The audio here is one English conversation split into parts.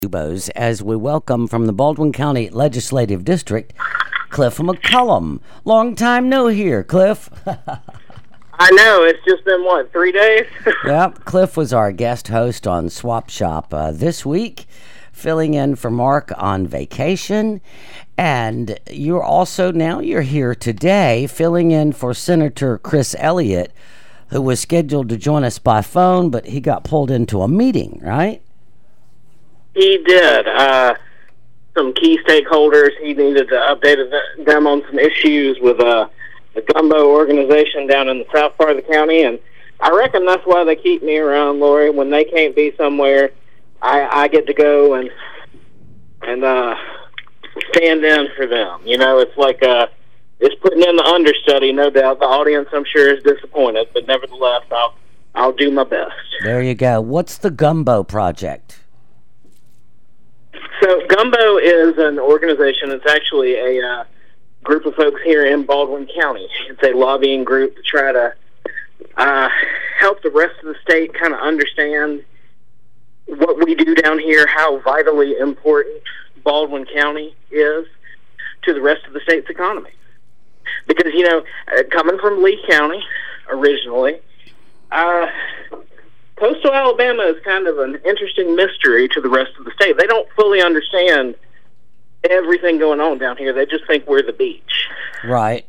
Dubos as we welcome from the Baldwin County Legislative District, Cliff McCullum. Long time no here, Cliff. I know, it's just been, 3 days? Yep, Cliff was our guest host on Swap Shop this week, filling in for Mark on vacation. And you're here today, filling in for Senator Chris Elliott, who was scheduled to join us by phone, but he got pulled into a meeting, right? He did. Some key stakeholders, he needed to update them on some issues with the Gumbo organization down in the south part of the county, and I reckon that's why they keep me around, Lori. When they can't be somewhere, I get to go and stand in for them. You know, it's like it's putting in the understudy, no doubt. The audience, I'm sure, is disappointed, but nevertheless, I'll do my best. There you go. What's the Gumbo Project? So Gumbo is an organization. It's actually a group of folks here in Baldwin County. It's a lobbying group to try to help the rest of the state kind of understand what we do down here, how vitally important Baldwin County is to the rest of the state's economy. Because, you know, coming from Lee County originally, coastal Alabama is kind of an interesting mystery to the rest of the state. They don't fully understand everything going on down here. They just think we're the beach. Right.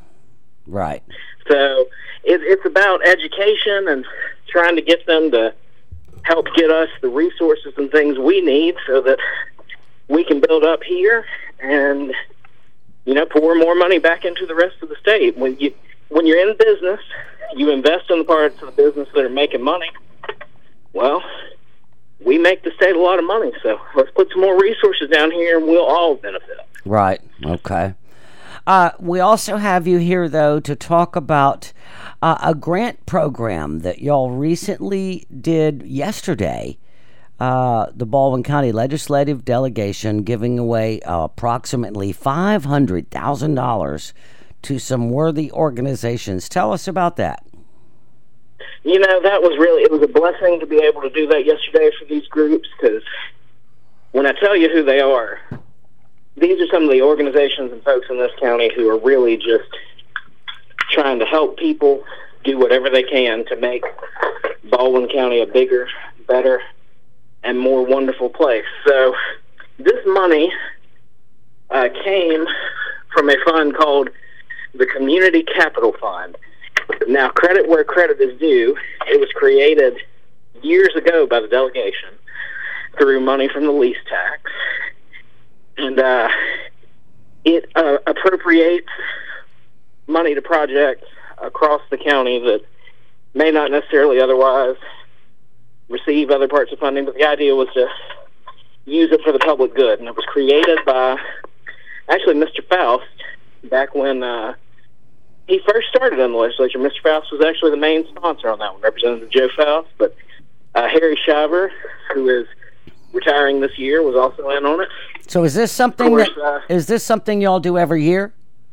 So it's about education and trying to get them to help get us the resources and things we need so that we can build up here and, you know, pour more money back into the rest of the state. When you're in business, you invest in the parts of the business that are making money. Well, we make the state a lot of money, so let's put some more resources down here and we'll all benefit. Right, okay. We also have you here, though, to talk about a grant program that y'all recently did yesterday. The Baldwin County Legislative Delegation giving away approximately $500,000 to some worthy organizations. Tell us about that. You know, it was a blessing to be able to do that yesterday for these groups, because when I tell you who they are, these are some of the organizations and folks in this county who are really just trying to help people do whatever they can to make Baldwin County a bigger, better, and more wonderful place. So this money came from a fund called the Community Capital Fund. Now, credit where credit is due, it was created years ago by the delegation through money from the lease tax. And it appropriates money to projects across the county that may not necessarily otherwise receive other parts of funding, but the idea was to use it for the public good. And it was created by, actually, Mr. Faust, back when he first started in the legislature. Mr. Faust was actually the main sponsor on that one, Representative Joe Faust, but Harry Shiver, who is retiring this year, was also in on it. So is this something is this something y'all do every year?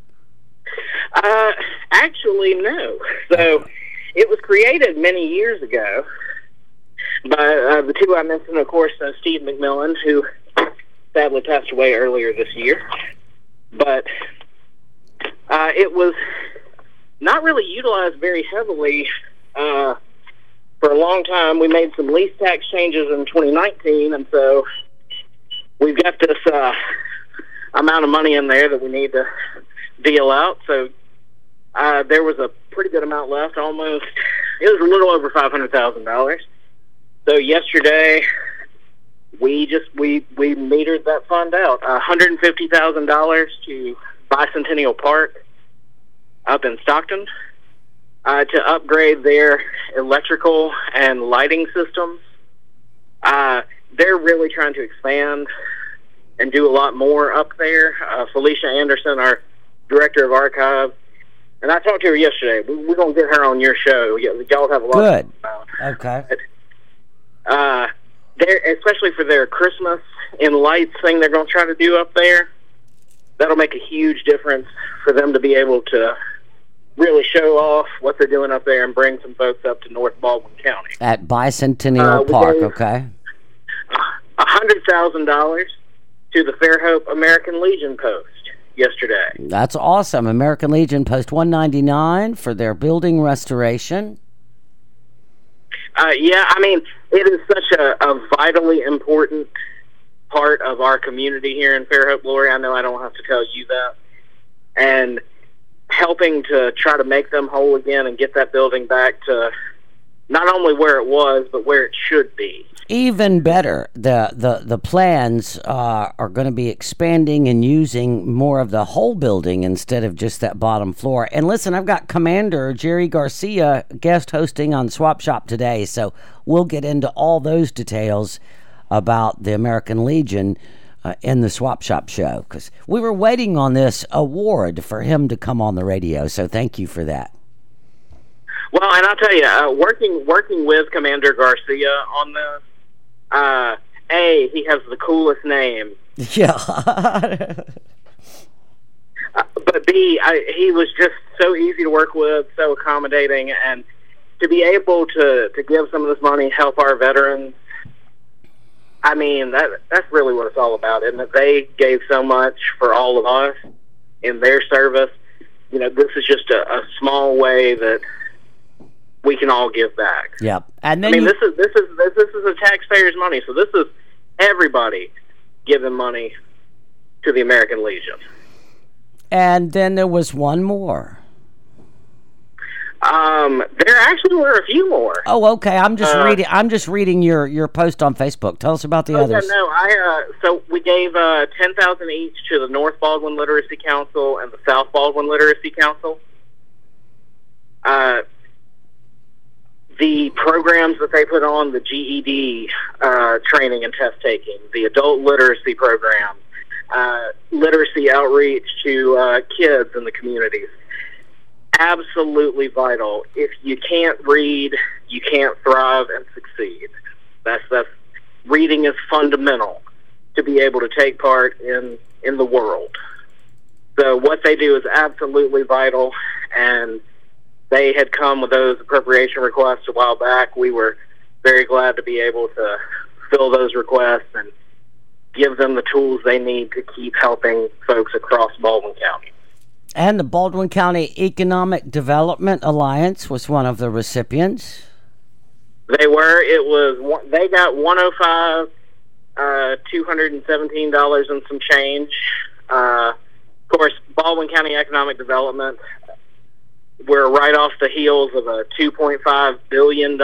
Actually, no. So it was created many years ago by the two I mentioned, of course, Steve McMillan, who sadly passed away earlier this year. But it was not really utilized very heavily for a long time. We made some lease tax changes in 2019, and so we've got this amount of money in there that we need to deal out. So there was a pretty good amount left, almost. It was a little over $500,000. So yesterday, we metered that fund out, $150,000 to Bicentennial Park up in Stockton to upgrade their electrical and lighting systems. They're really trying to expand and do a lot more up there. Felicia Anderson, our director of archives, and I talked to her yesterday. We're going to get her on your show. Y'all have a lot Good. to talk Okay. about. Especially for their Christmas in lights thing they're going to try to do up there, that'll make a huge difference for them to be able to really show off what they're doing up there and bring some folks up to North Baldwin County. At Bicentennial Park, okay? $100,000 to the Fairhope American Legion Post yesterday. That's awesome. American Legion Post 199 for their building restoration. Yeah, I mean, it is such a vitally important part of our community here in Fairhope, Lori. I know I don't have to tell you that. And helping to try to make them whole again and get that building back to not only where it was, but where it should be. Even better, the plans are going to be expanding and using more of the whole building instead of just that bottom floor. And listen, I've got Commander Jerry Garcia guest hosting on Swap Shop today, so we'll get into all those details about the American Legion in the Swap Shop show, because we were waiting on this award for him to come on the radio, so thank you for that. Well, and I'll tell you, working with Commander Garcia on this, he has the coolest name. Yeah. But B, he was just so easy to work with, so accommodating, and to be able to give some of this money, help our veterans. I mean, that's really what it's all about, and that they gave so much for all of us in their service. You know, this is just a small way that we can all give back. Yep. And then this is the taxpayers' money, so this is everybody giving money to the American Legion. And then there was one more. There actually were a few more. Oh, okay. I'm just reading your post on Facebook. Tell us about the others. Yeah, no, so we gave $10,000 each to the North Baldwin Literacy Council and the South Baldwin Literacy Council. The programs that they put on, the GED training and test taking, the adult literacy program, literacy outreach to kids in the communities. Absolutely vital. If you can't read, you can't thrive and succeed. That's reading is fundamental to be able to take part in the world. So what they do is absolutely vital, and they had come with those appropriation requests a while back. We were very glad to be able to fill those requests and give them the tools they need to keep helping folks across Baldwin County. And the Baldwin County Economic Development Alliance was one of the recipients. They were. They got $105, $217 and some change. Of course, Baldwin County Economic Development, we're right off the heels of a $2.5 billion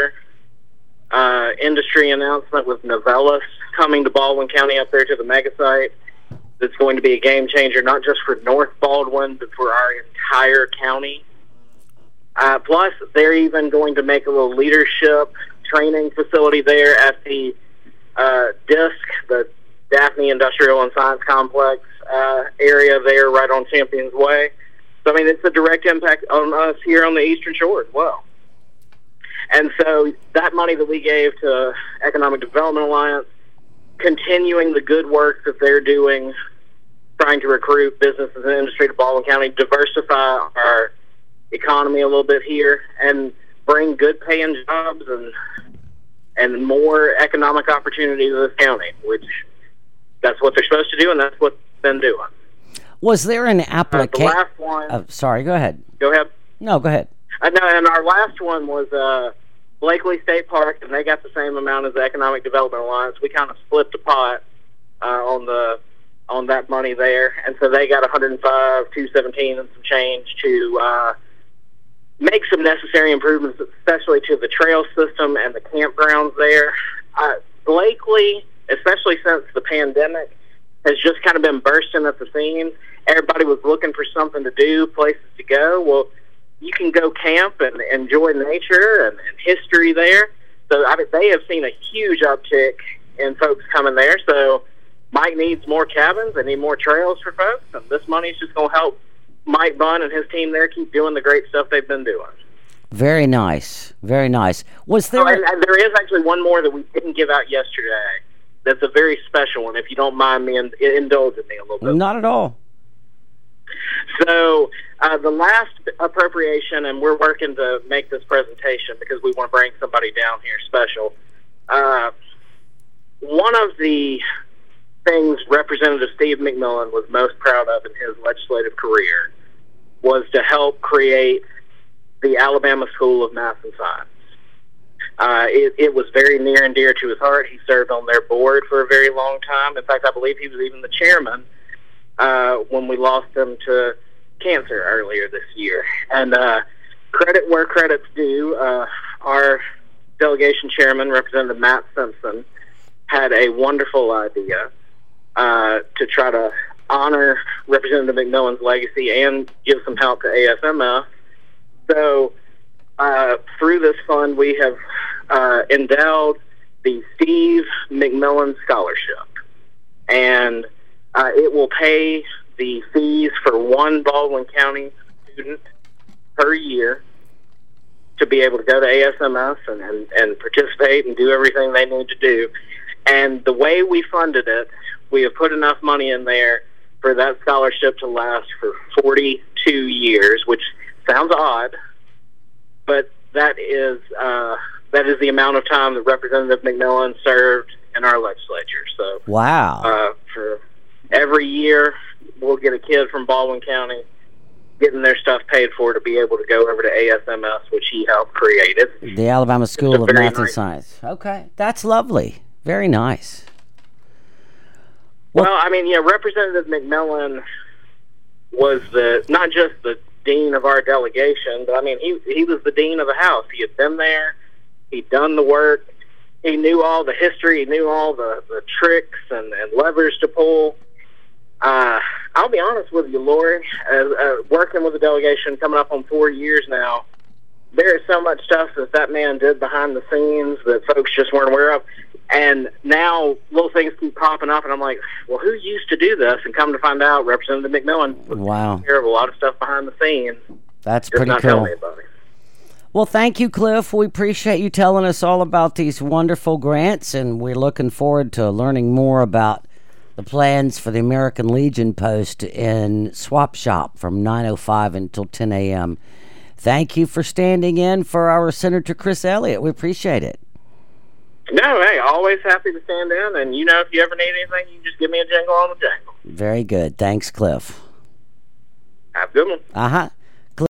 industry announcement with Novellus coming to Baldwin County up there to the mega site. That's going to be a game changer, not just for North Baldwin, but for our entire county. Plus, they're even going to make a little leadership training facility there at the DISC, the Daphne Industrial and Science Complex area there right on Champions Way. So, I mean, it's a direct impact on us here on the Eastern Shore as well. And so that money that we gave to Economic Development Alliance, continuing the good work that they're doing, trying to recruit businesses and industry to Baldwin County, diversify our economy a little bit here, and bring good paying jobs and more economic opportunity to this county, which that's what they're supposed to do, and that's what they've been doing. Was there an application? The last one... sorry, go ahead. Go ahead. No, go ahead. No, and our last one was Blakely State Park, and they got the same amount as the Economic Development Alliance. We kind of split the pot on that money there, and so they got $105, $217 and some change to make some necessary improvements, especially to the trail system and the campgrounds there. Blakely, especially since the pandemic, has just kind of been bursting at the seams. Everybody was looking for something to do, places to go. Well, you can go camp and enjoy nature and history there. So I mean, they have seen a huge uptick in folks coming there. So Mike needs more cabins. They need more trails for folks. And this money's just going to help Mike Bunn and his team there keep doing the great stuff they've been doing. Very nice. Very nice. Was there... and there is actually one more that we didn't give out yesterday. That's a very special one, if you don't mind me indulging me a little bit. Not at all. So the last appropriation, and we're working to make this presentation because we want to bring somebody down here special. one of the things Representative Steve McMillan was most proud of in his legislative career was to help create the Alabama School of Math and Science. It was very near and dear to his heart. He served on their board for a very long time. In fact, I believe he was even the chairman when we lost him to cancer earlier this year. And credit where credit's due, our delegation chairman, Representative Matt Simpson, had a wonderful idea to try to honor Representative McMillan's legacy and give some help to ASMF. So through this fund, we have endowed the Steve McMillan Scholarship, and it will pay the fees for one Baldwin County student per year to be able to go to ASMS and participate and do everything they need to do. And the way we funded it, we have put enough money in there for that scholarship to last for 42 years, which sounds odd, but that is the amount of time that Representative McMillan served in our legislature. So, wow. For every year, we'll get a kid from Baldwin County getting their stuff paid for to be able to go over to ASMS, which he helped create. The Alabama School of Math and Science. Okay, that's lovely. Very nice. Well, I mean, yeah, Representative McMillan was not just the dean of our delegation, but I mean, he was the dean of the House. He had been there. He'd done the work. He knew all the history. He knew all the tricks and levers to pull. I'll be honest with you, Lori, working with the delegation coming up on 4 years now, there is so much stuff that man did behind the scenes that folks just weren't aware of. And now little things keep popping up, and I'm like, well, who used to do this? And come to find out, Representative McMillan was taking care of a lot of stuff behind the scenes. That's pretty cool. Well, thank you, Cliff. We appreciate you telling us all about these wonderful grants, and we're looking forward to learning more about the plans for the American Legion post in Swap Shop from 9:05 until 10 a.m. Thank you for standing in for our Senator Chris Elliott. We appreciate it. No, hey, always happy to stand in, and if you ever need anything, you can just give me a jingle on the jangle. Very good. Thanks, Cliff. Have a good one. Uh-huh.